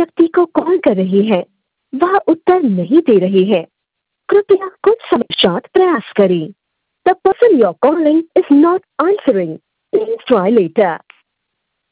व्यक्ति को कॉल कर रही हैं, वह उत्तर नहीं दे रही है। कृपया कुछ समय पश्चात प्रयास करें। The person you're calling is not answering. Please try later.